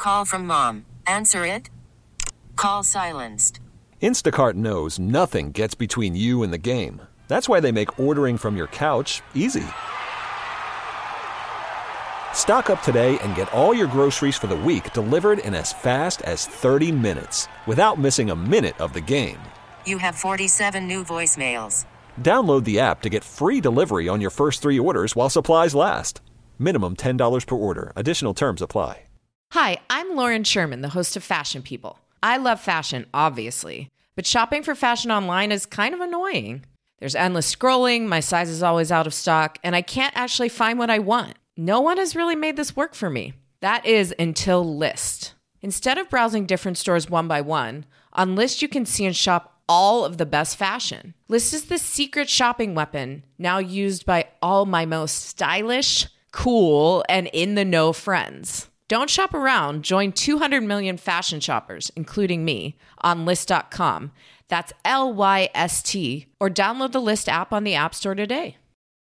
Call from mom. Answer it. Call silenced. Instacart knows nothing gets between you and the game. That's why they make ordering from your couch easy. Stock up today and get all your groceries for the week delivered in as fast as 30 minutes without missing a minute of the game. You have 47 new voicemails. Download the app to get free delivery on your first 3 orders while supplies last. Minimum $10 per order. Additional terms apply. Hi, I'm Lauren Sherman, the host of Fashion People. I love fashion, obviously, but shopping for fashion online is kind of annoying. There's endless scrolling, my size is always out of stock, and I can't actually find what I want. No one has really made this work for me. That is until Lyst. Instead of browsing different stores one by one, on Lyst you can see and shop all of the best fashion. Lyst is the secret shopping weapon now used by all my most stylish, cool, and in-the-know friends. Don't shop around. Join 200 million fashion shoppers, including me, on Lyst.com. That's Lyst, or download the Lyst app on the App Store today.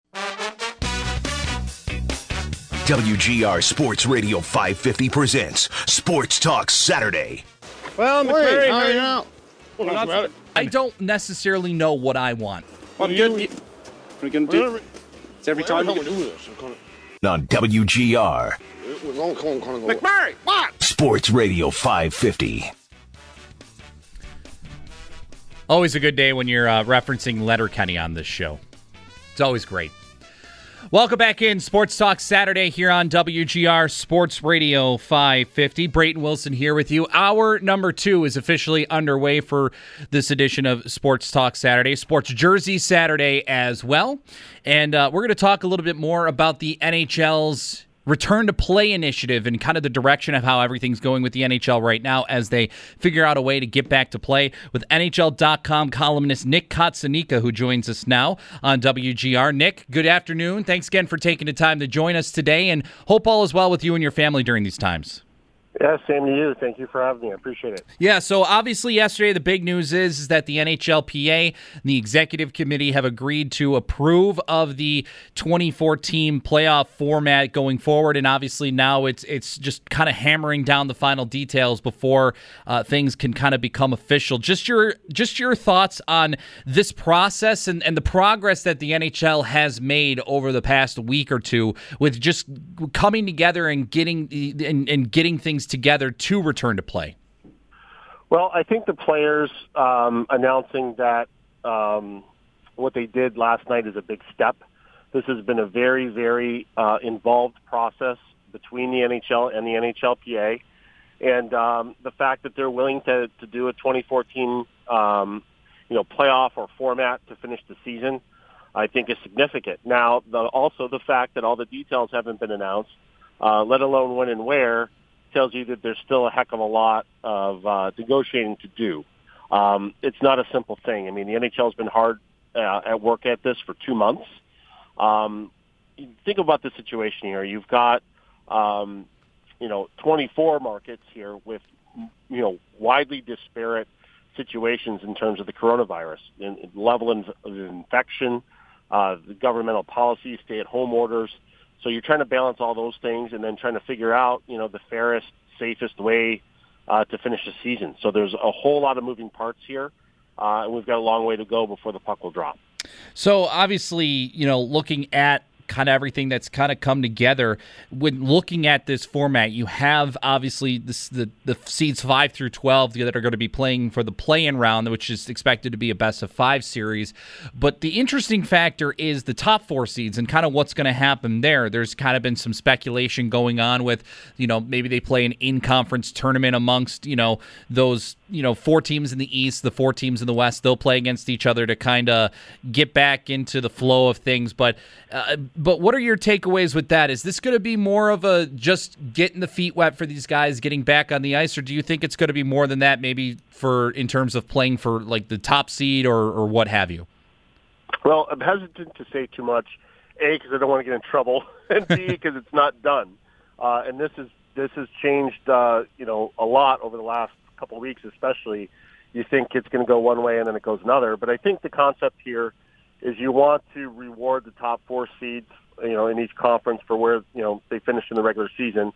WGR Sports Radio 550 presents Sports Talk Saturday. Well, McMurray, how are you now? I don't necessarily know what I want. What good? We can do it's every time we do this. On WGR. McMurray, what? Sports Radio 550. Always a good day when you're referencing Letterkenny on this show. It's always great. Welcome back in Sports Talk Saturday here on WGR Sports Radio 550. Brayton Wilson here with you. Hour number 2 is officially underway for this edition of Sports Talk Saturday. Sports Jersey Saturday as well. And we're going to talk a little bit more about the NHL's return to play initiative and kind of the direction of how everything's going with the NHL right now as they figure out a way to get back to play with NHL.com columnist Nick Kotsanika, who joins us now on WGR. Nick, good afternoon. Thanks again for taking the time to join us today, and hope all is well with you and your family during these times. Yeah, same to you. Thank you for having me. I appreciate it. Yeah, so obviously yesterday the big news is that the NHLPA and the executive committee have agreed to approve of the 24-team playoff format going forward, and obviously now it's just kind of hammering down the final details before things can kind of become official. Just your thoughts on this process and the progress that the NHL has made over the past week or two with just coming together and getting things together to return to play. Well, I think the players announcing that what they did last night is a big step. This has been a very, very involved process between the NHL and the NHLPA, and the fact that they're willing to do a 24-team playoff or format to finish the season, I think is significant. Now, also the fact that all the details haven't been announced, let alone when and where, tells you that there's still a heck of a lot of negotiating to do. It's not a simple thing. I mean, the NHL's been hard at work at this for 2 months. Think about the situation here. You've got, 24 markets here with, widely disparate situations in terms of the coronavirus, in level of infection, the governmental policies, stay-at-home orders. So you're trying to balance all those things and then trying to figure out, the fairest, safest way to finish the season. So there's a whole lot of moving parts here, and we've got a long way to go before the puck will drop. So obviously, looking at kind of everything that's kind of come together, when looking at this format, you have obviously the seeds 5 through 12 that are going to be playing for the play-in round, which is expected to be a best-of-5 series. But the interesting factor is the top 4 seeds and kind of what's going to happen there. There's kind of been some speculation going on with, maybe they play an in-conference tournament amongst, those 4 teams in the East, the 4 teams in the West. They'll play against each other to kind of get back into the flow of things. But what are your takeaways with that? Is this going to be more of a just getting the feet wet for these guys, getting back on the ice, or do you think it's going to be more than that, maybe in terms of playing for like the top seed or what have you? Well, I'm hesitant to say too much, A, because I don't want to get in trouble, and B, because it's not done. And this has changed, a lot over the last couple of weeks, especially. You think it's going to go one way and then it goes another. But I think the concept here is you want to reward the top 4 seeds, in each conference for where, they finish in the regular season.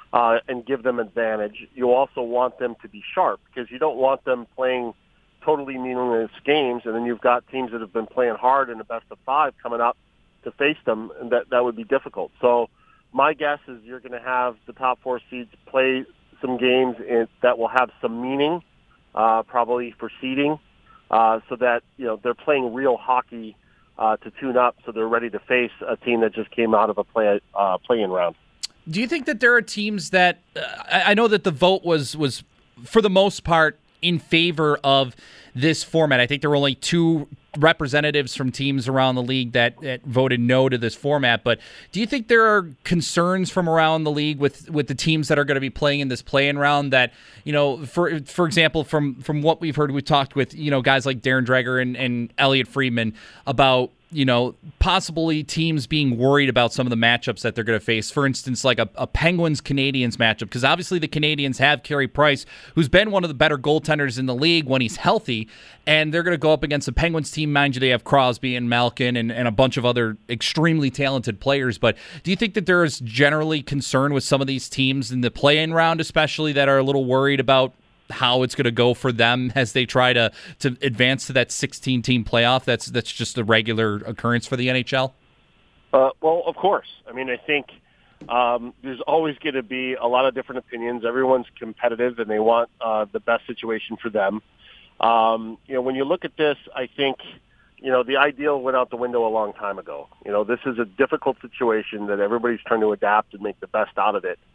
and give them advantage. You also want them to be sharp because you don't want them playing totally meaningless games, and then you've got teams that have been playing hard in the best of 5 coming up to face them, and that would be difficult. So my guess is you're going to have the top 4 seeds play some games that will have some meaning, probably for seeding, so that they're playing real hockey to tune up, so they're ready to face a team that just came out of a play-in round. Do you think that there are teams that I know that the vote was for the most part in favor of this format? I think there were only 2 representatives from teams around the league that voted no to this format. But do you think there are concerns from around the league with the teams that are going to be playing in this play-in round that, for example, from what we've heard, we talked with, guys like Darren Dreger and Elliot Friedman about, possibly teams being worried about some of the matchups that they're going to face. For instance, like a Penguins-Canadiens matchup, because obviously the Canadiens have Carey Price, who's been one of the better goaltenders in the league when he's healthy, and they're going to go up against the Penguins team. Mind you, they have Crosby and Malkin and a bunch of other extremely talented players. But do you think that there is generally concern with some of these teams in the play-in round, especially, that are a little worried about how it's going to go for them as they try to advance to that 16-team playoff? That's just a regular occurrence for the NHL? Well, of course. I mean, I think there's always going to be a lot of different opinions. Everyone's competitive, and they want the best situation for them. When you look at this, I think, the ideal went out the window a long time ago. This is a difficult situation that everybody's trying to adapt and make the best out of it.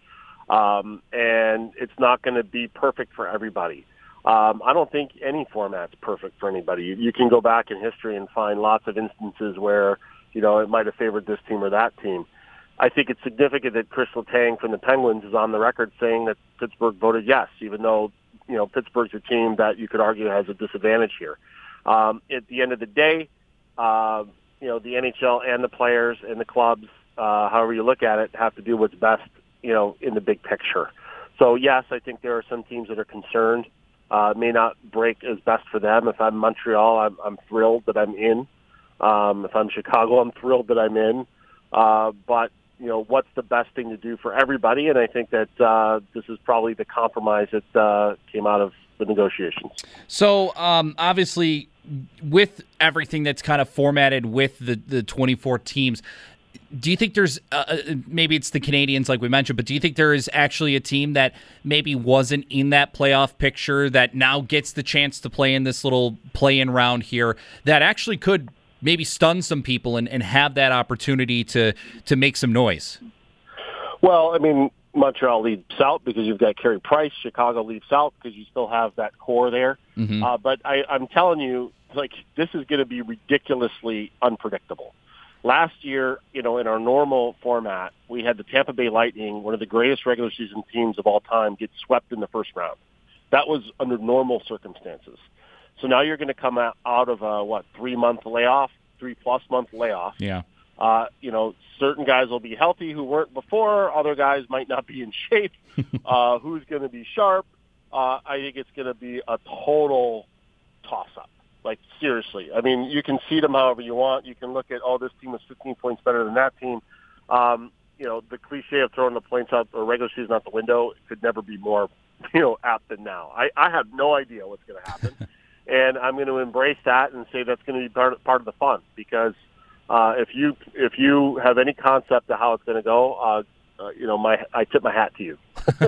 And it's not going to be perfect for everybody. I don't think any format's perfect for anybody. You can go back in history and find lots of instances where, it might have favored this team or that team. I think it's significant that Chris Letang from the Penguins is on the record saying that Pittsburgh voted yes, even though, Pittsburgh's a team that you could argue has a disadvantage here. At the end of the day, the NHL and the players and the clubs, however you look at it, have to do what's best in the big picture. So, yes, I think there are some teams that are concerned. It may not break as best for them. If I'm Montreal, I'm thrilled that I'm in. If I'm Chicago, I'm thrilled that I'm in. But, what's the best thing to do for everybody? And I think that this is probably the compromise that came out of the negotiations. So, obviously, with everything that's kind of formatted with the 24 teams, do you think there's maybe it's the Canadiens like we mentioned, but do you think there is actually a team that maybe wasn't in that playoff picture that now gets the chance to play in this little play-in round here that actually could maybe stun some people and have that opportunity to make some noise? Well, I mean, Montreal leaps out because you've got Carey Price. Chicago leaps out because you still have that core there. Mm-hmm. But I'm telling you, this is going to be ridiculously unpredictable. Last year, in our normal format, we had the Tampa Bay Lightning, one of the greatest regular season teams of all time, get swept in the first round. That was under normal circumstances. So now you're going to come out of a, 3-month layoff, 3+ month layoff. Yeah. Certain guys will be healthy who weren't before. Other guys might not be in shape. Who's going to be sharp? I think it's going to be a total toss-up. Seriously. I mean, you can seed them however you want. You can look at, this team was 15 points better than that team. The cliche of throwing the points out or regular season out the window could never be more, apt than now. I have no idea what's going to happen. And I'm going to embrace that and say that's going to be part of the fun because if you have any concept of how it's going to go, I tip my hat to you.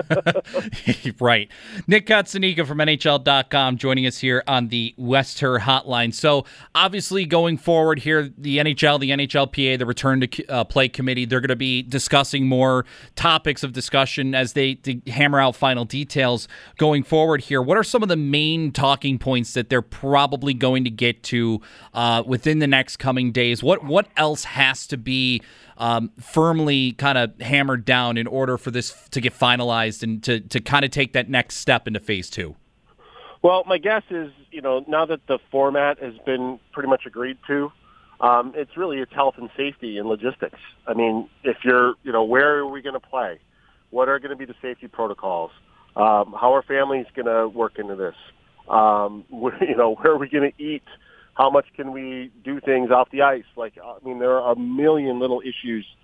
Right. Nick Kotsonika from NHL.com joining us here on the Wester Hotline. So, obviously, going forward here, the NHL, the NHLPA, the Return to Play Committee, they're going to be discussing more topics of discussion as they hammer out final details going forward here. What are some of the main talking points that they're probably going to get to within the next coming days? What else has to be firmly kind of hammered down in order for this to get finalized and to kind of take that next step into phase 2? Well, my guess is, now that the format has been pretty much agreed to, it's health and safety and logistics. I mean, if you're, where are we going to play? What are going to be the safety protocols? How are families going to work into this? Where are we going to eat? How much can we do things off the ice? There are a million little issues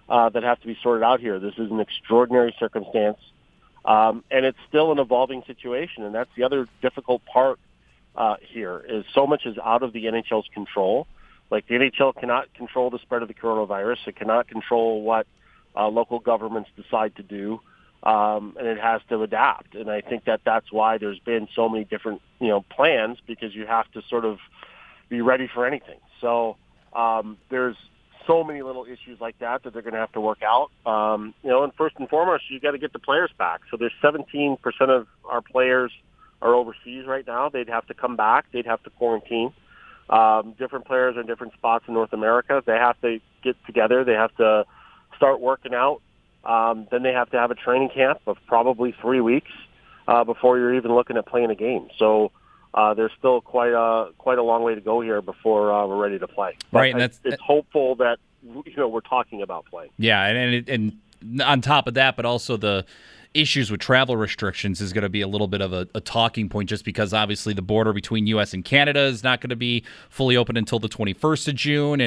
that have to be sorted out here. This is an extraordinary circumstance, and it's still an evolving situation, and that's the other difficult part here is so much is out of the NHL's control. Like the NHL cannot control the spread of the coronavirus. It cannot control what local governments decide to do, and it has to adapt. And I think that that's why there's been so many different, plans, because you have to sort of be ready for anything. So there's so many little issues like that they're going to have to work out. And first and foremost, you got to get the players back. So there's 17% of our players are overseas right now. They'd have to come back. They'd have to quarantine. Different players are in different spots in North America. They have to get together. They have to start working out. Then they have to have a training camp of probably 3 weeks before you're even looking at playing a game. So there's still quite a long way to go here before we're ready to play. But right, and it's hopeful that we're talking about playing. Yeah, and on top of that, but also the issues with travel restrictions is going to be a little bit of a talking point, just because obviously the border between U.S. and Canada is not going to be fully open until the 21st of June,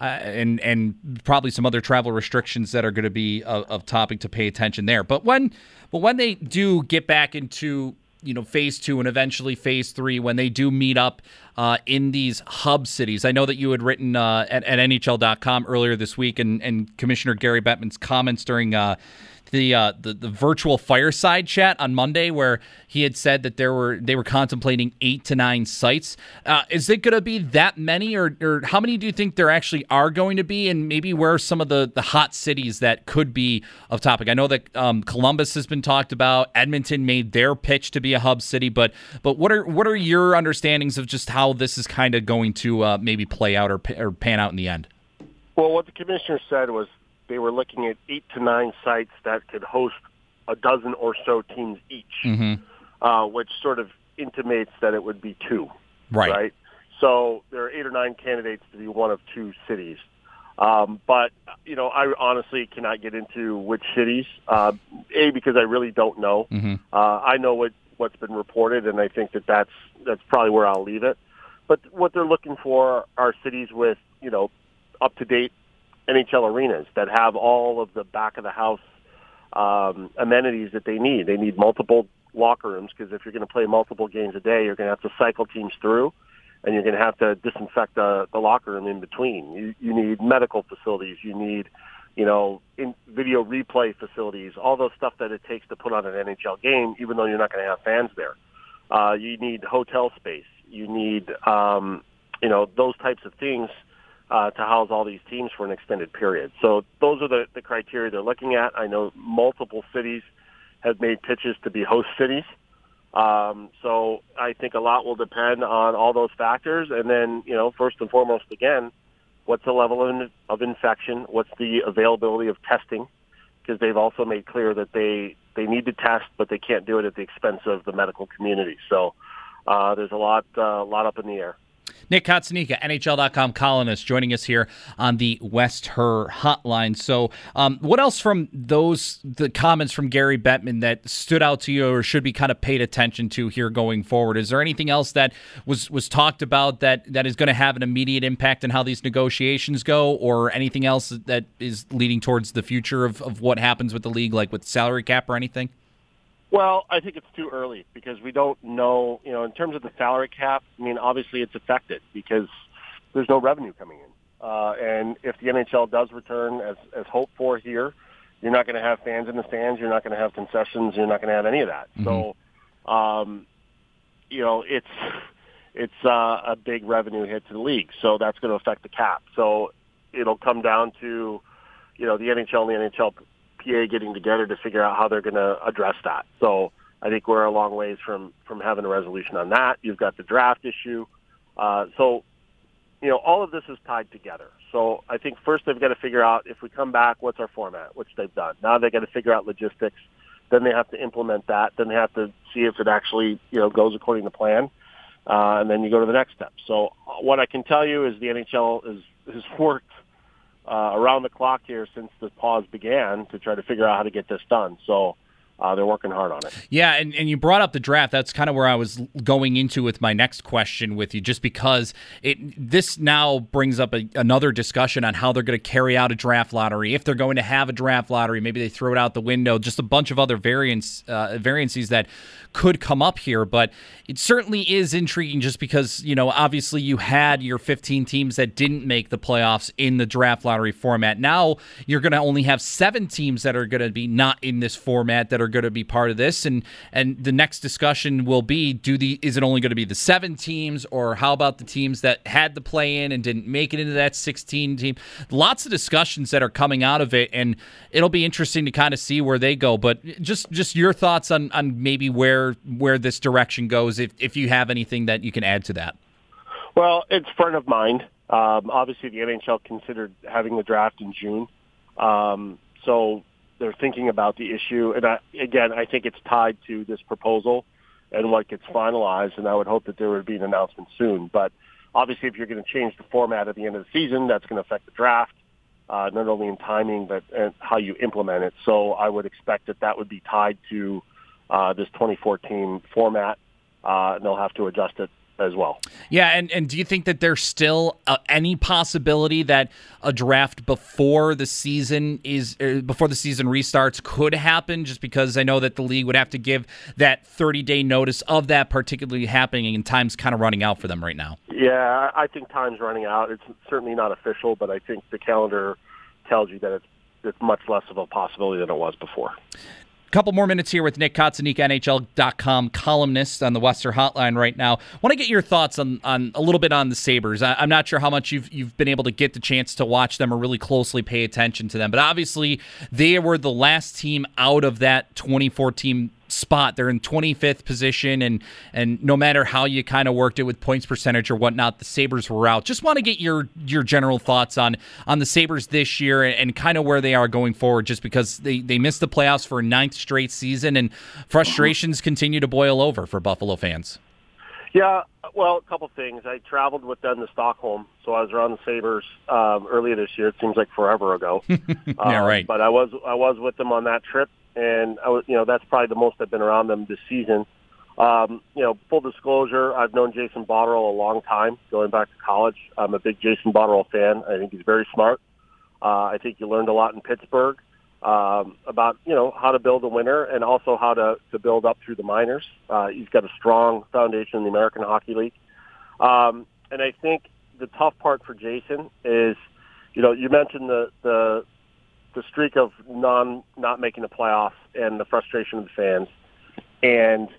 and probably some other travel restrictions that are going to be of topic to pay attention there. But when they do get back into phase 2 and eventually phase 3, when they do meet up in these hub cities. I know that you had written at NHL.com earlier this week, and Commissioner Gary Bettman's comments during the virtual fireside chat on Monday, where he had said that they were contemplating 8 to 9 sites. Is it going to be that many, or how many do you think there actually are going to be, and maybe where are some of the hot cities that could be of topic? I know that Columbus has been talked about. Edmonton made their pitch to be a hub city, but what are your understandings of just how this is kind of going to maybe play out or pan out in the end? Well, what the commissioner said was they were looking at 8 to 9 sites that could host a dozen or so teams each, which sort of intimates that it would be 2. Right? So there are 8 or 9 candidates to be one of 2 cities. But, I honestly cannot get into which cities, because I really don't know. I know what's been reported, and I think that's probably where I'll leave it. But what they're looking for are cities with, up-to-date NHL arenas that have all of the back-of-the-house amenities that they need. They need multiple locker rooms, because if you're going to play multiple games a day, you're going to have to cycle teams through, and you're going to have to disinfect the locker room in between. You need medical facilities. You need, video replay facilities, all those stuff that it takes to put on an NHL game, even though you're not going to have fans there. You need hotel space. You need, those types of things to house all these teams for an extended period. So those are the criteria they're looking at. I know multiple cities have made pitches to be host cities. So I think a lot will depend on all those factors. And then, first and foremost, again, what's the level of infection? What's the availability of testing? Because they've also made clear that they need to test, but they can't do it at the expense of the medical community. So there's a lot up in the air. Nick Kotsanika, NHL.com columnist, joining us here on the West Her Hotline. So what else from the comments from Gary Bettman that stood out to you or should be kind of paid attention to here going forward? Is there anything else that was talked about that is going to have an immediate impact on how these negotiations go, or anything else that is leading towards the future of what happens with the league, like with salary cap or anything? Well, I think it's too early because we don't know, in terms of the salary cap, obviously it's affected because there's no revenue coming in. And if the NHL does return as hoped for here, you're not going to have fans in the stands. You're not going to have concessions. You're not going to have any of that. So, it's a big revenue hit to the league. So that's going to affect the cap. So it'll come down to, the NHL and the NHLPA getting together to figure out how they're going to address that. So I think we're a long ways from having a resolution on that. You've got the draft issue. So all of this is tied together. So I think first they've got to figure out, if we come back, what's our format, which they've done. Now they've got to figure out logistics. Then they have to implement that. Then they have to see if it actually, goes according to plan. And then you go to the next step. So what I can tell you is the NHL has worked around the clock here since the pause began to try to figure out how to get this done. So they're working hard on it. Yeah, and you brought up the draft. That's kind of where I was going into with my next question with you, just because this now brings up another discussion on how they're going to carry out a draft lottery, if they're going to have a draft lottery. Maybe they throw it out the window, just a bunch of other variances that could come up here. But it certainly is intriguing just because, obviously you had your 15 teams that didn't make the playoffs in the draft lottery format. Now you're going to only have 7 teams that are going to be not in this format that are going to be part of this, and the next discussion will be, is it only going to be the 7 teams, or how about the teams that had the play in and didn't make it into that 16 team? Lots of discussions that are coming out of it, and it'll be interesting to kind of see where they go. But just your thoughts on maybe where this direction goes, if you have anything that you can add to that. Well, it's front of mind. Obviously the NHL considered having the draft in June, so they're thinking about the issue. And I think it's tied to this proposal and what gets finalized, and I would hope that there would be an announcement soon. But obviously, if you're going to change the format at the end of the season, that's going to affect the draft, not only in timing, but how you implement it. So I would expect that would be tied to this 2014 format, and they'll have to adjust it as well. Yeah, and do you think that there's still any possibility that a draft before the season restarts could happen? Just because I know that the league would have to give that 30-day notice of that particularly happening, and time's kind of running out for them right now. Yeah, I think time's running out. It's certainly not official, but I think the calendar tells you that it's much less of a possibility than it was before. Couple more minutes here with Nick Kotzenik, NHL.com columnist on the Western Hotline right now. Want to get your thoughts on a little bit on the Sabres. I'm not sure how much you've been able to get the chance to watch them or really closely pay attention to them, but obviously they were the last team out of that 2014 spot. They're in 25th position, and no matter how you kind of worked it with points percentage or whatnot, the Sabres were out. Just want to get your general thoughts on the Sabres this year and kind of where they are going forward, just because they missed the playoffs for a 9th straight season, and frustrations continue to boil over for Buffalo fans. Yeah, well, a couple things. I traveled with them to Stockholm, so I was around the Sabres earlier this year. It seems like forever ago. Yeah, right. But I was with them on that trip, and I was, that's probably the most I've been around them this season. Full disclosure, I've known Jason Botterill a long time, going back to college. I'm a big Jason Botterill fan. I think he's very smart. I think he learned a lot in Pittsburgh about how to build a winner, and also how to build up through the minors. He's got a strong foundation in the American Hockey League, and I think the tough part for Jason is, you mentioned the streak of not making the playoffs and the frustration of the fans, and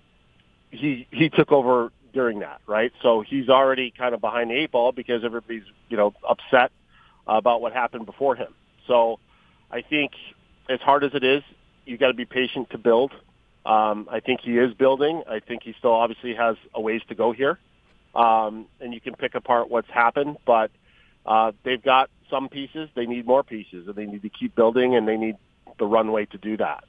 he took over during that, right? So he's already kind of behind the 8 ball because everybody's upset about what happened before him. So I think, as hard as it is, you got to be patient to build. I think he is building. I think he still obviously has a ways to go here, and you can pick apart what's happened, but they've got some pieces. They need more pieces, and they need to keep building, and they need the runway to do that.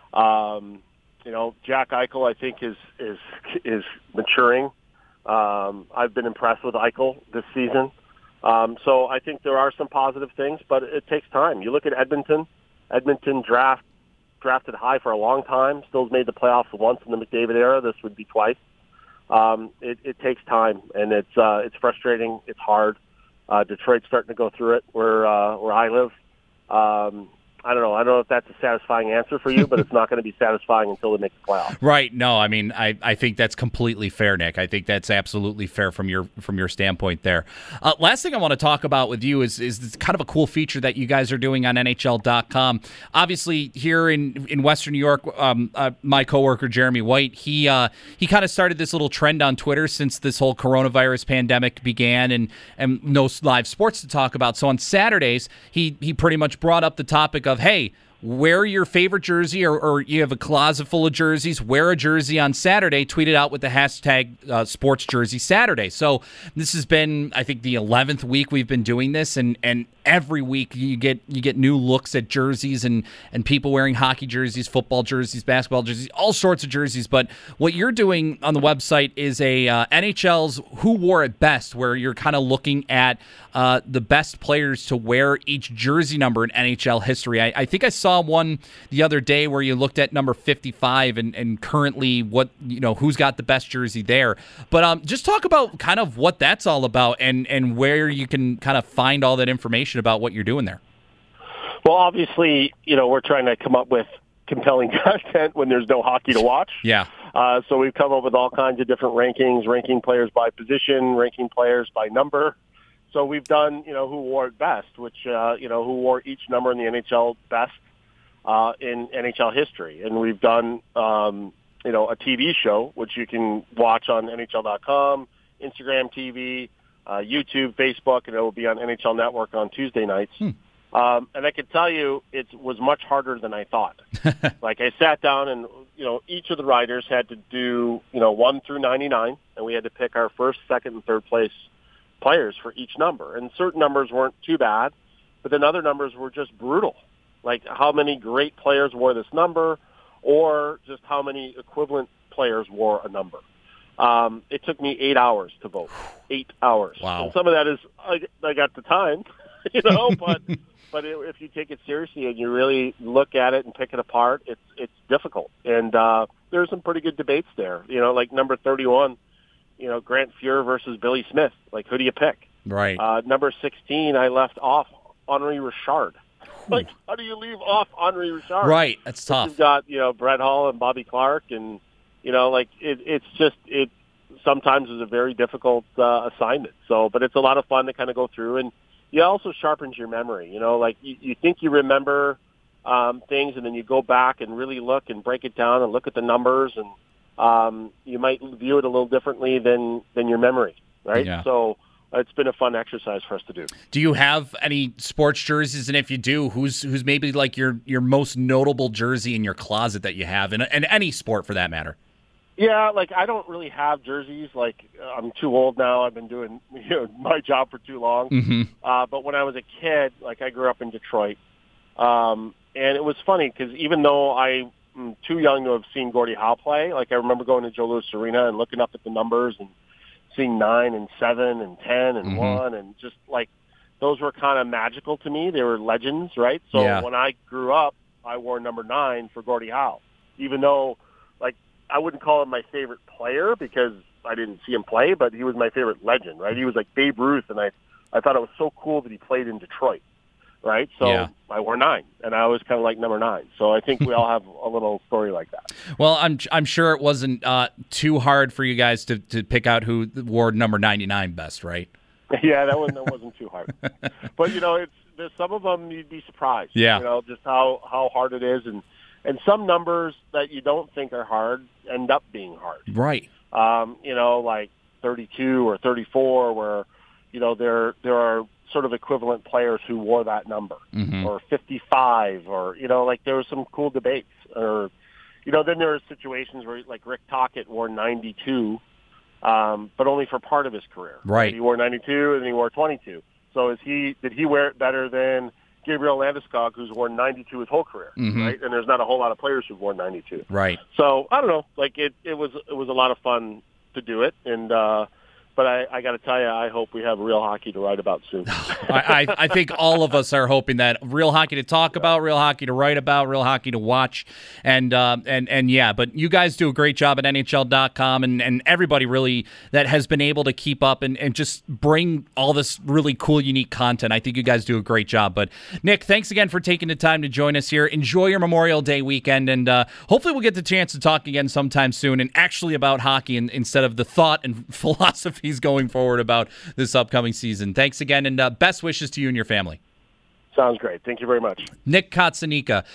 Jack Eichel, I think, is maturing. I've been impressed with Eichel this season. So I think there are some positive things, but it takes time. You look at Edmonton. Edmonton drafted high for a long time. Still's made the playoffs once in the McDavid era. This would be twice. It takes time, and it's frustrating. It's hard. Detroit's starting to go through it where I live. I don't know if that's a satisfying answer for you, but it's not going to be satisfying until they make the playoffs. Right. No, I mean, I think that's completely fair, Nick. I think that's absolutely fair from your standpoint there. Last thing I want to talk about with you is this kind of a cool feature that you guys are doing on NHL.com. Obviously, here in Western New York, my coworker Jeremy White, he kind of started this little trend on Twitter since this whole coronavirus pandemic began, and no live sports to talk about. So on Saturdays, he pretty much brought up the topic of, hey, wear your favorite jersey, or you have a closet full of jerseys, wear a jersey on Saturday, tweet it out with the hashtag Sports Jersey Saturday. So this has been, I think, the 11th week we've been doing this, and every week you get new looks at jerseys and people wearing hockey jerseys, football jerseys, basketball jerseys, all sorts of jerseys. But what you're doing on the website is a NHL's Who Wore It Best, where you're kind of looking at the best players to wear each jersey number in NHL history. I think I saw saw one the other day where you looked at number 55 and currently who's got the best jersey there. But just talk about kind of what that's all about and where you can kind of find all that information about what you're doing there. Well, obviously, we're trying to come up with compelling content when there's no hockey to watch. Yeah. So we've come up with all kinds of different rankings, ranking players by position, ranking players by number. So we've done, who wore it best, which, who wore each number in the NHL best in NHL history. And we've done, a TV show, which you can watch on NHL.com, Instagram TV, YouTube, Facebook, and it will be on NHL Network on Tuesday nights. And I can tell you it was much harder than I thought. Like I sat down and, each of the writers had to do, 1 through 99, and we had to pick our first, second, and third place players for each number. And certain numbers weren't too bad, but then other numbers were just brutal. Like how many great players wore this number or just how many equivalent players wore a number. It took me 8 hours to vote. 8 hours. Wow. And some of that is I got the time, but if you take it seriously and you really look at it and pick it apart, it's difficult. And there's some pretty good debates there. Like number 31, Grant Fuhr versus Billy Smith. Like, who do you pick? Right. Number 16, I left off Henri Richard. Like, how do you leave off Henri Richard? Right. That's tough. You've got, Brett Hull and Bobby Clark, and, it sometimes is a very difficult assignment. So, but it's a lot of fun to kind of go through, and it also sharpens your memory. You think you remember things, and then you go back and really look and break it down and look at the numbers, and you might view it a little differently than your memory, right? Yeah. So it's been a fun exercise for us to do. Do you have any sports jerseys? And if you do, who's maybe like your most notable jersey in your closet that you have in any sport for that matter? Yeah, like I don't really have jerseys. Like I'm too old now. I've been doing my job for too long. Mm-hmm. But when I was a kid, like I grew up in Detroit, and it was funny because even though I'm too young to have seen Gordie Howe play, like I remember going to Joe Louis Arena and looking up at the numbers and seeing 9 and 7 and 10 and 1, and just like those were kind of magical to me. They were legends, right? So when I grew up, I wore number 9 for Gordie Howe, even though like I wouldn't call him my favorite player because I didn't see him play, but he was my favorite legend, right? He was like Babe Ruth, and I thought it was so cool that he played in Detroit, right? So I wore 9, and I always kind of like number 9. So I think we all have a little story like that. Well, I'm sure it wasn't too hard for you guys to pick out who wore number 99 best, right? Yeah, that wasn't too hard. But there's some of them you'd be surprised. Yeah. Just how hard it is, and some numbers that you don't think are hard end up being hard. Right. Like 32 or 34, where there are sort of equivalent players who wore that number, or 55, or like there were some cool debates, or then there are situations where like Rick Tocchet wore 92, but only for part of his career. Right. He wore 92 and he wore 22. So did he wear it better than Gabriel Landeskog, who's worn 92 his whole career, right? And there's not a whole lot of players who've worn 92. Right. So I don't know. Like it was a lot of fun to do it, and but I got to tell you, I hope we have real hockey to write about soon. I think all of us are hoping that real hockey to talk about, real hockey to write about, real hockey to watch, and yeah. But you guys do a great job at NHL.com, and everybody really that has been able to keep up and just bring all this really cool, unique content. I think you guys do a great job. But Nick, thanks again for taking the time to join us here. Enjoy your Memorial Day weekend, and hopefully we'll get the chance to talk again sometime soon, and actually about hockey instead of the thought and philosophy he's going forward about this upcoming season. Thanks again, and best wishes to you and your family. Sounds great. Thank you very much. Nick Kotsanika,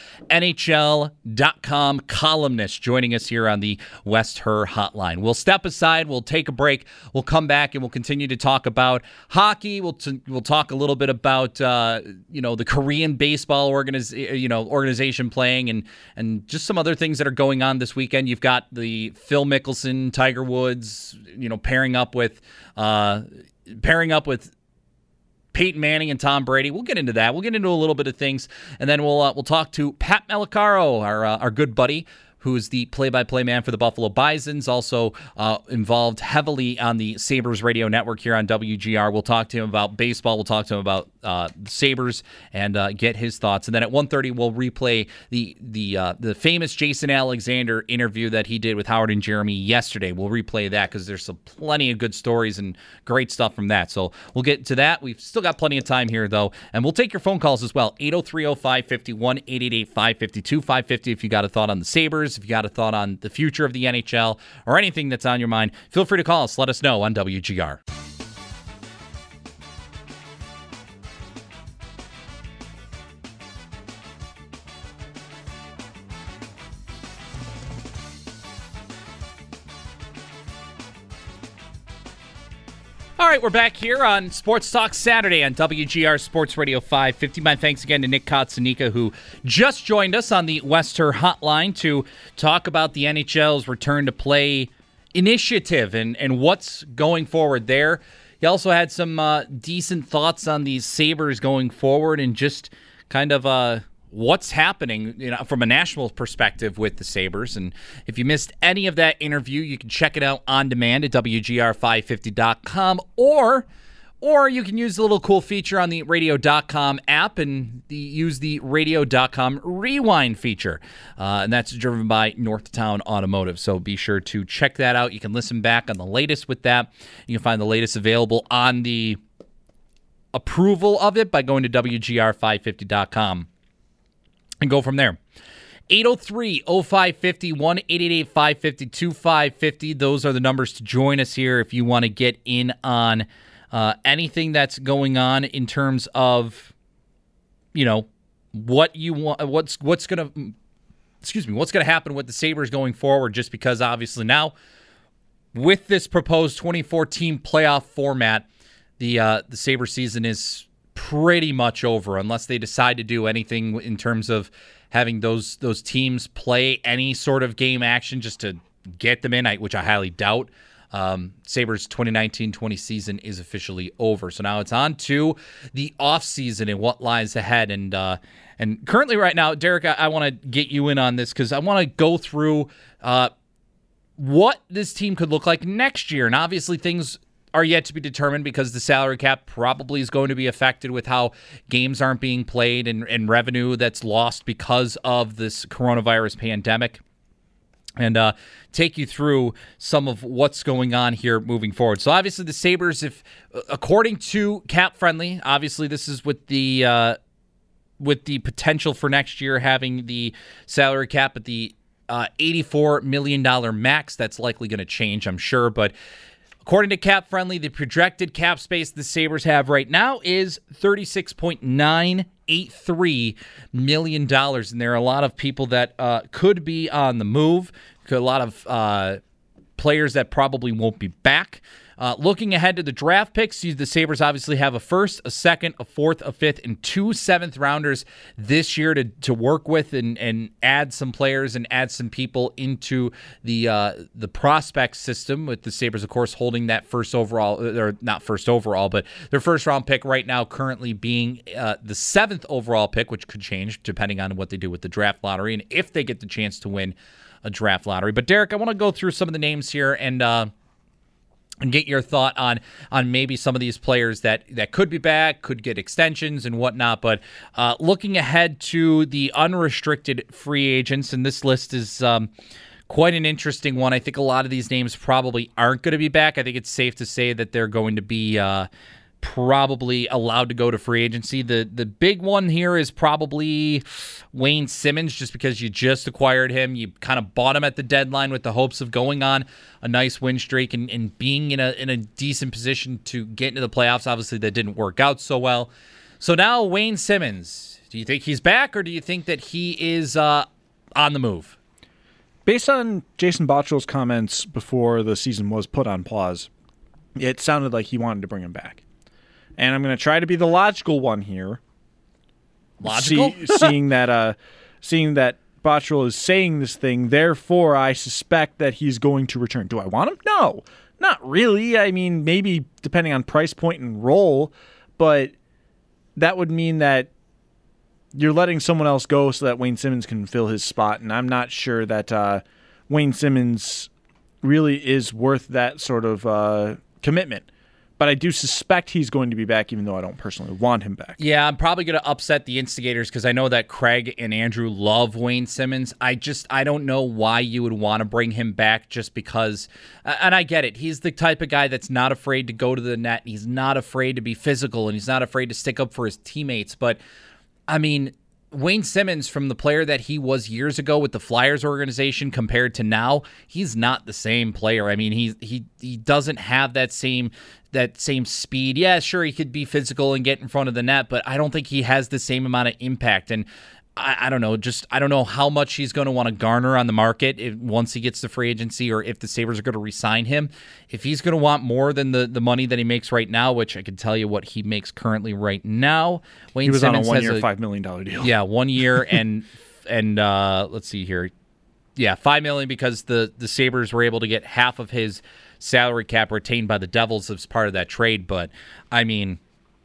NHL.com columnist, joining us here on the West Her Hotline. We'll step aside. We'll take a break. We'll come back, and we'll continue to talk about hockey. We'll talk a little bit about the Korean baseball organization playing, and just some other things that are going on this weekend. You've got the Phil Mickelson, Tiger Woods, pairing up with Peyton Manning and Tom Brady. We'll get into that. We'll get into a little bit of things, and then we'll talk to Pat Malacaro, our good buddy, who is the play-by-play man for the Buffalo Bisons, also involved heavily on the Sabres radio network here on WGR. We'll talk to him about baseball. We'll talk to him about the Sabres and get his thoughts. And then at 1:30, we'll replay the famous Jason Alexander interview that he did with Howard and Jeremy yesterday. We'll replay that because there's plenty of good stories and great stuff from that. So we'll get to that. We've still got plenty of time here, though, and we'll take your phone calls as well. 803-0550, 1-888-552-550 if you got a thought on the Sabres, if you got a thought on the future of the NHL, or anything that's on your mind. Feel free to call us. Let us know on WGR. All right, we're back here on Sports Talk Saturday on WGR Sports Radio 550. My thanks again to Nick Kotsanika, who just joined us on the Wester Hotline to talk about the NHL's return to play initiative and what's going forward there. He also had some decent thoughts on the Sabres going forward and just kind of what's happening, from a national perspective with the Sabres. And if you missed any of that interview, you can check it out on demand at WGR550.com, or you can use the little cool feature on the radio.com app and use the radio.com rewind feature. And that's driven by Northtown Automotive. So be sure to check that out. You can listen back on the latest with that. You can find the latest available on the approval of it by going to WGR550.com. And go from there. 803-0550, 1-888-552-550. Those are the numbers to join us here if you want to get in on anything that's going on in terms of, what you want, what's going to happen with the Sabres going forward, just because obviously now with this proposed 2014 playoff format, the Sabres season is pretty much over unless they decide to do anything in terms of having those teams play any sort of game action just to get them in, which I highly doubt. Sabres 2019-20 season is officially over. So now it's on to the offseason and what lies ahead. And currently right now, Derek, I want to get you in on this because I want to go through what this team could look like next year. And obviously things are yet to be determined because the salary cap probably is going to be affected with how games aren't being played and revenue that's lost because of this coronavirus pandemic. And take you through some of what's going on here moving forward. So obviously the Sabres, if according to Cap Friendly, obviously this is with the potential for next year having the salary cap at the $84 million max. That's likely going to change, I'm sure, but according to Cap Friendly, the projected cap space the Sabres have right now is $36.983 million. And there are a lot of people that could be on the move, a lot of players that probably won't be back. Looking ahead to the draft picks, the Sabres obviously have a first, a second, a fourth, a fifth, and 2 seventh-rounders this year to work with and add some players and add some people into the prospect system, with the Sabres, of course, holding that first overall, or not first overall, but their first-round pick right now currently being the 7th overall pick, which could change depending on what they do with the draft lottery and if they get the chance to win a draft lottery. But, Derek, I want to go through some of the names here and get your thought on maybe some of these players that could be back, could get extensions and whatnot. But looking ahead to the unrestricted free agents, and this list is quite an interesting one. I think a lot of these names probably aren't going to be back. I think it's safe to say that they're going to be probably allowed to go to free agency. The big one here is probably Wayne Simmonds, just because you just acquired him. You kind of bought him at the deadline with the hopes of going on a nice win streak and being in a decent position to get into the playoffs. Obviously, that didn't work out so well. So now Wayne Simmonds, do you think he's back, or do you think that he is on the move? Based on Jason Bottrell's comments before the season was put on pause, it sounded like he wanted to bring him back. And I'm going to try to be the logical one here. Logical? Seeing that Bottrell is saying this thing, therefore I suspect that he's going to return. Do I want him? No, not really. I mean, maybe depending on price point and role, but that would mean that you're letting someone else go so that Wayne Simmons can fill his spot, and I'm not sure that Wayne Simmons really is worth that sort of commitment. But I do suspect he's going to be back, even though I don't personally want him back. Yeah, I'm probably going to upset the instigators because I know that Craig and Andrew love Wayne Simmons. I don't know why you would want to bring him back just because, and I get it. He's the type of guy that's not afraid to go to the net. He's not afraid to be physical, and he's not afraid to stick up for his teammates. But, I mean, Wayne Simmons, from the player that he was years ago with the Flyers organization compared to now, he's not the same player. I mean, he doesn't have that same speed. Yeah, sure, he could be physical and get in front of the net, but I don't think he has the same amount of impact. And I don't know, I don't know how much he's going to want to garner on the market once he gets to free agency, or if the Sabres are going to re-sign him. If he's going to want more than the money that he makes right now, which I can tell you what he makes currently right now. Wayne Simmons on a 1 year, $5 million deal. Yeah, 1 year and let's see here. Yeah, $5 million because the Sabres were able to get half of his salary cap retained by the Devils as part of that trade. But I mean,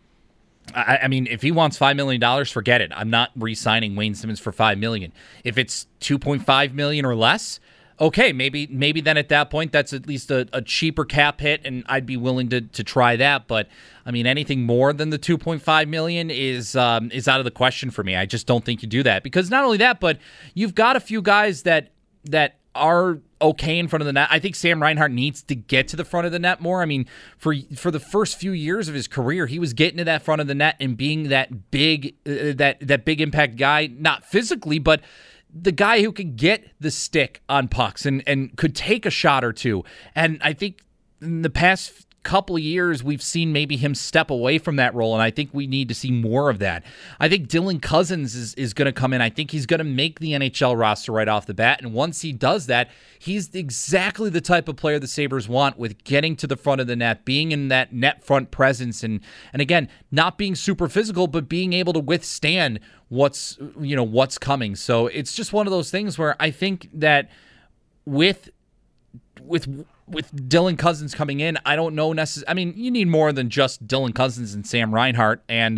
if he wants $5 million, forget it. I'm not re-signing Wayne Simmons for $5 million. If it's $2.5 million or less, okay, maybe then at that point that's at least a cheaper cap hit, and I'd be willing to try that. But I mean, anything more than the $2.5 million is out of the question for me. I just don't think you do that, because not only that, but you've got a few guys that are okay in front of the net. I think Sam Reinhart needs to get to the front of the net more. I mean, for the first few years of his career, he was getting to that front of the net and being that big that big impact guy, not physically, but the guy who could get the stick on pucks and could take a shot or two. And I think in the past couple of years, we've seen maybe him step away from that role, and I think we need to see more of that. I think Dylan Cousins is going to come in. I think he's going to make the NHL roster right off the bat, and once he does that, he's exactly the type of player the Sabres want, with getting to the front of the net, being in that net front presence, and again, not being super physical, but being able to withstand what's coming. So it's just one of those things where I think that with Dylan Cousins coming in, I don't know necessarily. I mean, you need more than just Dylan Cousins and Sam Reinhart. And,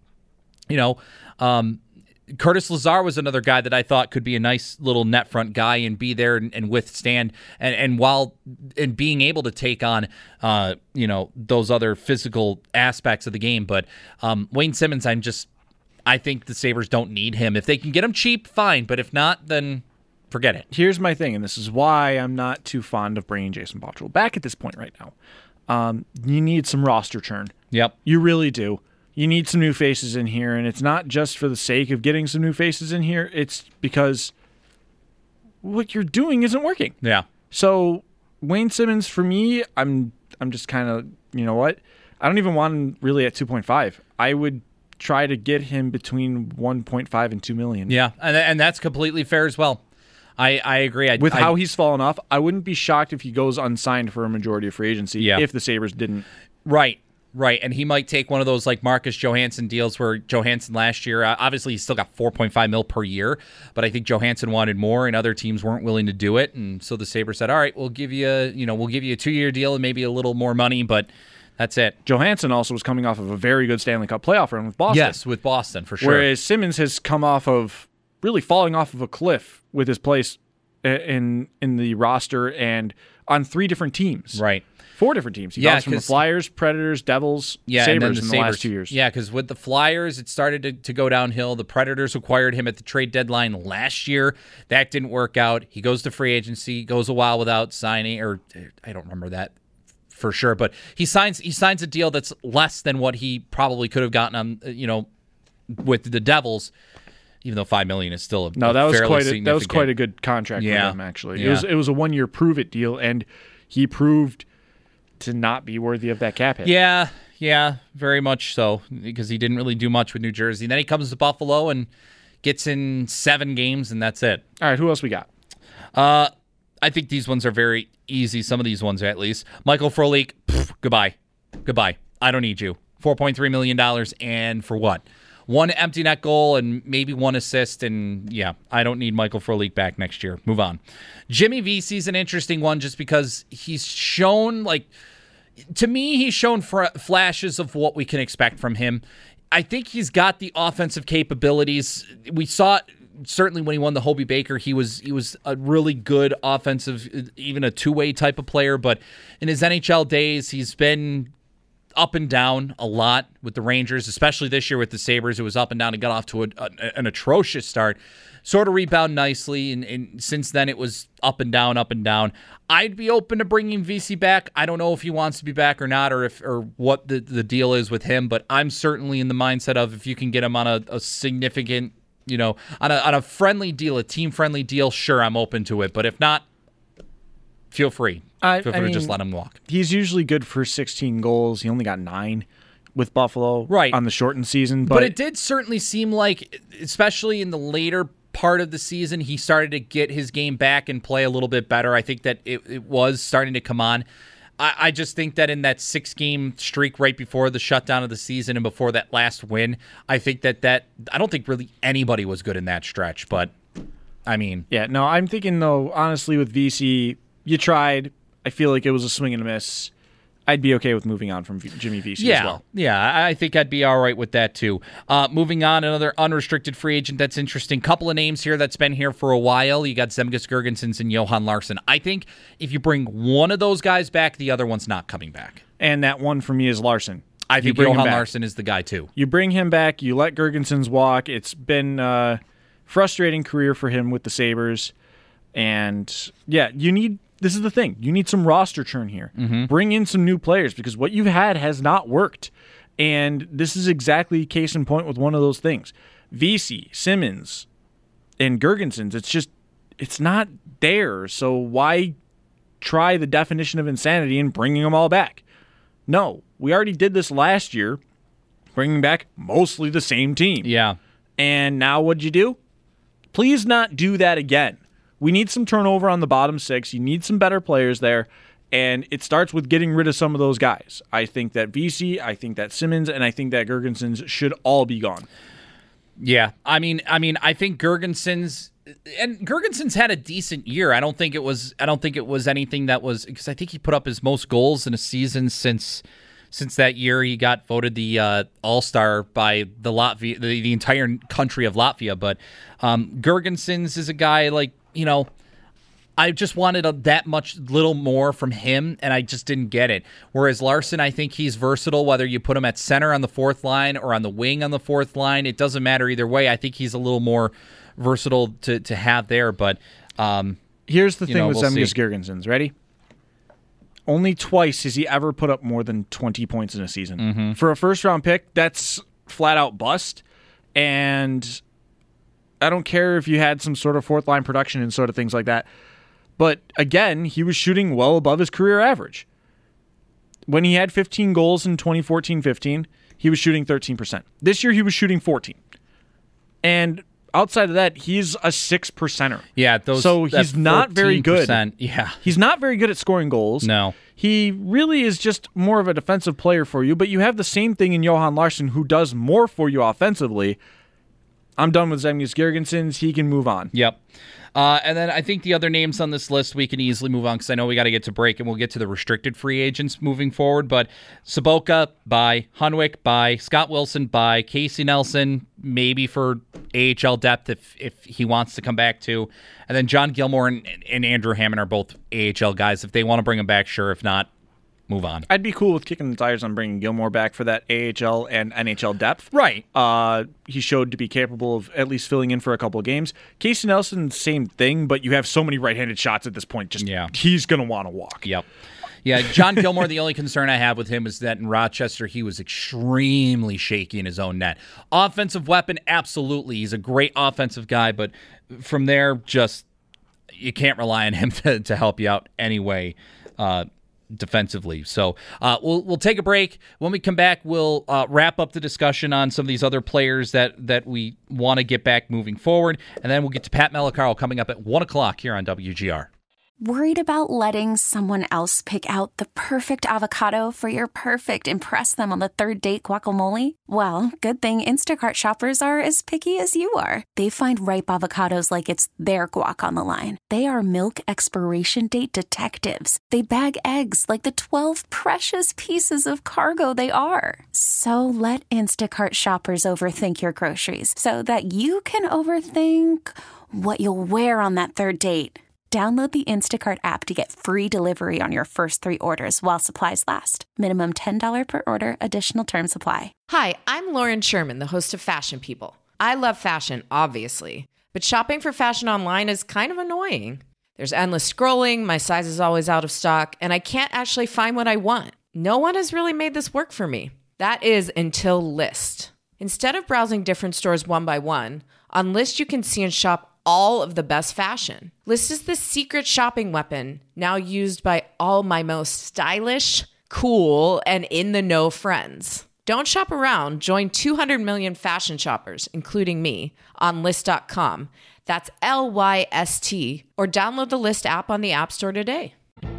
Curtis Lazar was another guy that I thought could be a nice little net front guy and be there and withstand and being able to take on, those other physical aspects of the game. But Wayne Simmons, I think the Sabres don't need him. If they can get him cheap, fine. But if not, then forget it. Here's my thing, and this is why I'm not too fond of bringing Jason Botterill back at this point right now. You need some roster churn. Yep. You really do. You need some new faces in here, and it's not just for the sake of getting some new faces in here. It's because what you're doing isn't working. Yeah. So Wayne Simmons, for me, I'm just kind of, you know what? I don't even want him really at 2.5. I would try to get him between 1.5 and 2 million. Yeah, and that's completely fair as well. I agree. With how he's fallen off, I wouldn't be shocked if he goes unsigned for a majority of free agency if the Sabres didn't. Right. And he might take one of those like Marcus Johansson deals where Johansson last year, obviously he still got $4.5 million per year, but I think Johansson wanted more and other teams weren't willing to do it. And so the Sabres said, all right, we'll give you a 2-year deal and maybe a little more money, but that's it. Johansson also was coming off of a very good Stanley Cup playoff run with Boston. Yes, with Boston, for sure. Whereas Simmons has come off of really falling off of a cliff with his place in the roster and on 3 different teams. Right. 4 different teams. He comes from the Flyers, Predators, Devils, Sabres in the last 2 years. Yeah, because with the Flyers, it started to go downhill. The Predators acquired him at the trade deadline last year. That didn't work out. He goes to free agency, goes a while without signing, or I don't remember that for sure, but he signs a deal that's less than what he probably could have gotten on, with the Devils. Even though $5 million is still that was quite a good contract for him, actually. Yeah. It was a 1-year prove it deal, and he proved to not be worthy of that cap hit. Yeah, very much so, because he didn't really do much with New Jersey. And then he comes to Buffalo and gets in 7 games, and that's it. All right, who else we got? I think these ones are very easy. Some of these ones, at least. Michael Frolik, goodbye. I don't need you. $4.3 million, and for what? 1 empty net goal and maybe 1 assist, and I don't need Michael Frolik back next year. Move on. Jimmy Vesey's an interesting one just because he's shown, flashes of what we can expect from him. I think he's got the offensive capabilities. We saw it certainly when he won the Hobie Baker. He was a really good offensive, even a two-way type of player. But in his NHL days, he's been up and down a lot with the Rangers, especially this year with the Sabres. It was up and down. He got off to an atrocious start. Sort of rebound nicely, and since then it was up and down, up and down. I'd be open to bringing VC back. I don't know if he wants to be back or not, or what the deal is with him, but I'm certainly in the mindset of if you can get him on a significant, on a friendly deal, a team-friendly deal, sure, I'm open to it. But if not, feel free. Feel free to just let him walk. He's usually good for 16 goals. He only got 9 with Buffalo on the shortened season. But it did certainly seem like, especially in the later part of the season, he started to get his game back and play a little bit better. I think that it was starting to come on. I just think that in that 6-game streak right before the shutdown of the season and before that last win, I think that I don't think really anybody was good in that stretch. But, I mean. Yeah, no, I'm thinking, though, honestly, with VC, you tried. I feel like it was a swing and a miss. I'd be okay with moving on from Jimmy VC as well. Yeah, I think I'd be all right with that too. Moving on, another unrestricted free agent that's interesting. Couple of names here that's been here for a while. You got Zemgus Girgensons and Johan Larsson. I think if you bring one of those guys back, the other one's not coming back. And that one for me is Larsson. I think Johan Larsson is the guy too. You bring him back, you let Girgensons walk. It's been a frustrating career for him with the Sabres. And, yeah, this is the thing. You need some roster churn here. Mm-hmm. Bring in some new players because what you've had has not worked. And this is exactly case in point with one of those things. VC, Simmons, and Girgensons, it's not there. So why try the definition of insanity in bringing them all back? No, we already did this last year, bringing back mostly the same team. Yeah. And now what'd you do? Please not do that again. We need some turnover on the bottom 6. You need some better players there, and it starts with getting rid of some of those guys. I think that VC, I think that Simmons, and I think that Girgensons should all be gone. Yeah, I mean, I think Girgensons had a decent year. I don't think it was anything that was, because I think he put up his most goals in a season since that year he got voted the All-Star by the entire country of Latvia. But Girgensons is a guy like, I just wanted that much little more from him, and I just didn't get it. Whereas Larsson, I think he's versatile, whether you put him at center on the 4th line or on the wing on the 4th line. It doesn't matter either way. I think he's a little more versatile to have there. But here's the thing with Zemgus Girgensons. Ready? Only twice has he ever put up more than 20 points in a season. Mm-hmm. For a first-round pick, that's flat-out bust. And I don't care if you had some sort of 4th-line production and sort of things like that. But, again, he was shooting well above his career average. When he had 15 goals in 2014-15, he was shooting 13%. This year, he was shooting 14%. And outside of that, he's a 6%er. Yeah, so he's not very good. Yeah. He's not very good at scoring goals. No. He really is just more of a defensive player for you, but you have the same thing in Johan Larsson, who does more for you offensively. I'm done with Zemgus Girgensons. He can move on. Yep. And then I think the other names on this list, we can easily move on because I know we got to get to break and we'll get to the restricted free agents moving forward. But Sobotka, bye. Hunwick, bye. Scott Wilson, bye. Casey Nelson, maybe for AHL depth if he wants to come back too. And then John Gilmore and Andrew Hammond are both AHL guys. If they want to bring him back, sure. If not, move on. I'd be cool with kicking the tires on bringing Gilmore back for that AHL and NHL depth. Right. He showed to be capable of at least filling in for a couple of games. Casey Nelson, same thing, but you have so many right-handed shots at this point. He's going to want to walk. Yep. Yeah, John Gilmore, the only concern I have with him is that in Rochester, he was extremely shaky in his own net. Offensive weapon, absolutely. He's a great offensive guy, but from there, you can't rely on him to help you out anyway. Defensively. So we'll take a break. When we come back, we'll wrap up the discussion on some of these other players that we want to get back moving forward, and then we'll get to Pat Malacaro coming up at 1 o'clock here on WGR. Worried about letting someone else pick out the perfect avocado for your perfect impress them on the third date guacamole? Well, good thing Instacart shoppers are as picky as you are. They find ripe avocados like it's their guac on the line. They are milk expiration date detectives. They bag eggs like the 12 precious pieces of cargo they are. So let Instacart shoppers overthink your groceries so that you can overthink what you'll wear on that third date. Download the Instacart app to get free delivery on your first 3 orders while supplies last. Minimum $10 per order. Additional terms apply. Hi, I'm Lauren Sherman, the host of Fashion People. I love fashion, obviously, but shopping for fashion online is kind of annoying. There's endless scrolling, my size is always out of stock, and I can't actually find what I want. No one has really made this work for me. That is until Lyst. Instead of browsing different stores one by one, on Lyst you can see and shop all of the best fashion. Lyst is the secret shopping weapon now used by all my most stylish, cool, and in-the-know friends. Don't shop around. Join 200 million fashion shoppers, including me, on Lyst.com. That's Lyst, or download the Lyst app on the App Store today.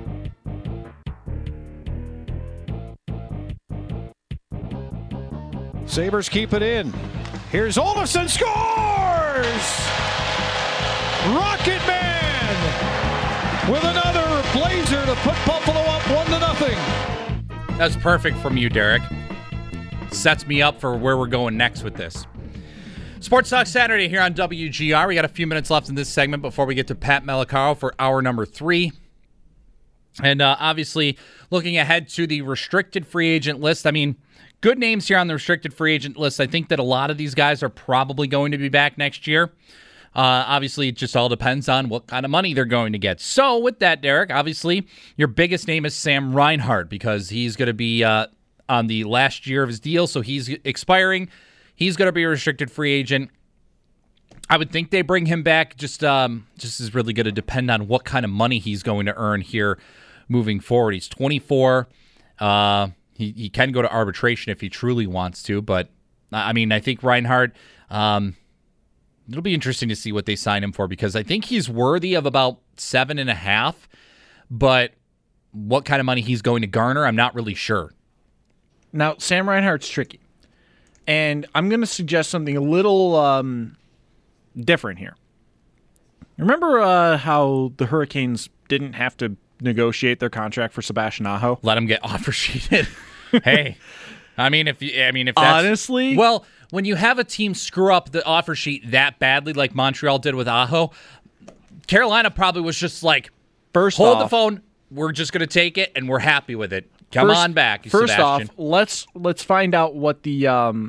Sabres keep it in. Here's Olofsson, scores! Rocket Man with another blazer to put Buffalo up 1-0. That's perfect from you, Derek. Sets me up for where we're going next with this. Sports Talk Saturday here on WGR. We got a few minutes left in this segment before we get to Pat Malacaro for hour number 3. And obviously, looking ahead to the restricted free agent list, I mean, good names here on the restricted free agent list. I think that a lot of these guys are probably going to be back next year. Obviously, it just all depends on what kind of money they're going to get. So with that, Derek, obviously, your biggest name is Sam Reinhart because he's going to be on the last year of his deal, so he's expiring. He's going to be a restricted free agent. I would think they bring him back. Just is really going to depend on what kind of money he's going to earn here moving forward. He's 24. He can go to arbitration if he truly wants to, but I mean, I think Reinhart. It'll be interesting to see what they sign him for because I think he's worthy of about 7.5, but what kind of money he's going to garner, I'm not really sure. Now, Sam Reinhart's tricky, and I'm going to suggest something a little different here. Remember how the Hurricanes didn't have to negotiate their contract for Sebastian Aho? Let him get offer sheeted. Hey, if that's honestly, well. When you have a team screw up the offer sheet that badly like Montreal did with Aho, Carolina probably was just like, hold the phone, we're just going to take it, and we're happy with it. Come on back, Sebastian. Off, let's find out what the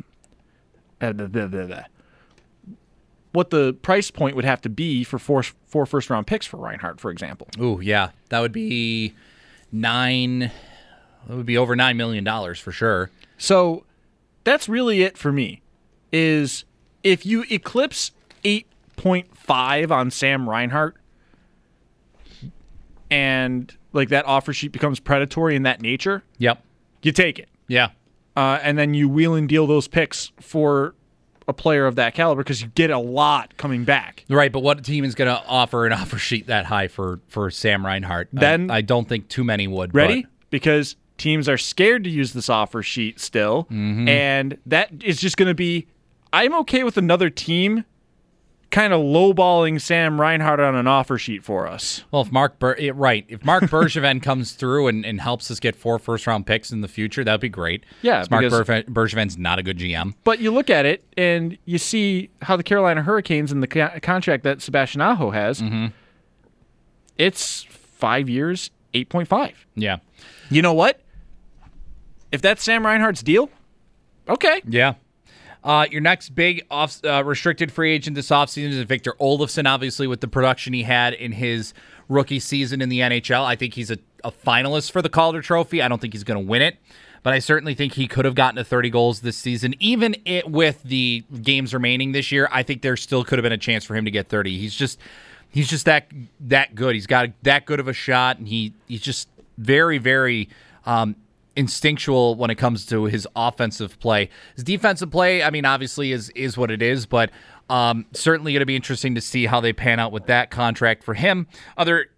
what the price point would have to be for four first-round picks for Reinhart, for example. Ooh, yeah. That would be over $9 million for sure. So that's really it for me. Is if you eclipse 8.5 on Sam Reinhart and like that offer sheet becomes predatory in that nature, yep, you take it. Yeah. And then you wheel and deal those picks for a player of that caliber because you get a lot coming back. Right, but what team is going to offer an offer sheet that high for Sam Reinhart? Then I don't think too many would. Ready? Because teams are scared to use this offer sheet still, and that is just going to be, I'm okay with another team kind of lowballing Sam Reinhart on an offer sheet for us. Well, if Mark Bergevin comes through and helps us get 4 first-round picks in the future, that would be great. Yeah, Mark Bergevin's not a good GM. But you look at it, and you see how the Carolina Hurricanes and the contract that Sebastian Aho has, it's 5 years, 8.5. Yeah. You know what? If that's Sam Reinhart's deal, okay. Yeah. Your next big restricted free agent this offseason is Victor Olofsson, obviously, with the production he had in his rookie season in the NHL. I think he's a finalist for the Calder Trophy. I don't think he's going to win it, but I certainly think he could have gotten to 30 goals this season. Even with the games remaining this year, I think there still could have been a chance for him to get 30. He's just that good. He's got that good of a shot, and he's just very, very instinctual when it comes to his offensive play. His defensive play, I mean, obviously is what it is, but certainly going to be interesting to see how they pan out with that contract for him. Other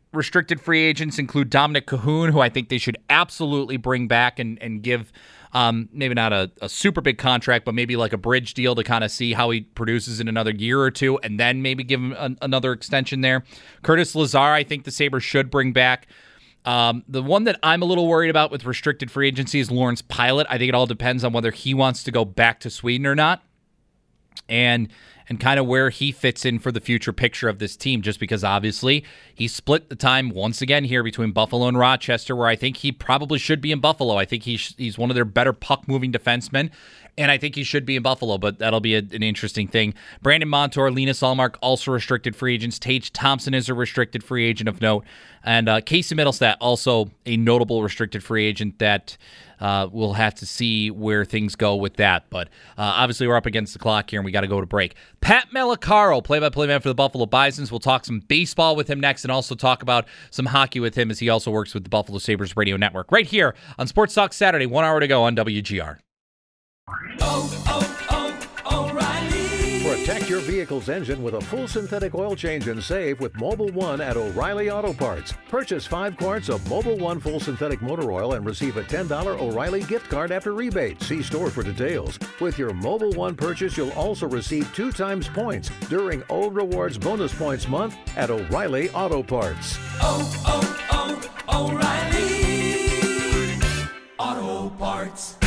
restricted free agents include Dominic Cahoon, who I think they should absolutely bring back and give maybe not a super big contract, but maybe like a bridge deal to kind of see how he produces in another year or two, and then maybe give him another extension there. Curtis Lazar, I think the Sabres should bring back. The one that I'm a little worried about with restricted free agency is Lawrence Pilot. I think it all depends on whether he wants to go back to Sweden or not, and kind of where he fits in for the future picture of this team, just because obviously he split the time once again here between Buffalo and Rochester, where I think he probably should be in Buffalo. I think he's one of their better puck-moving defensemen, and I think he should be in Buffalo, but that'll be an interesting thing. Brandon Montour, Linus Ullmark, also restricted free agents. Tage Thompson is a restricted free agent of note. And Casey Mittelstadt, also a notable restricted free agent that we'll have to see where things go with that. But obviously we're up against the clock here, and we got to go to break. Pat Malacaro, play-by-play man for the Buffalo Bisons. We'll talk some baseball with him next and also talk about some hockey with him, as he also works with the Buffalo Sabres Radio Network. Right here on Sports Talk Saturday, 1 hour to go on WGR. O'Reilly. Protect your vehicle's engine with a full synthetic oil change and save with Mobil 1 at O'Reilly Auto Parts. Purchase 5 quarts of Mobil 1 full synthetic motor oil and receive a $10 O'Reilly gift card after rebate. See store for details. With your Mobil 1 purchase, you'll also receive 2 times points during O Rewards Bonus Points Month at O'Reilly Auto Parts. O'Reilly Auto Parts.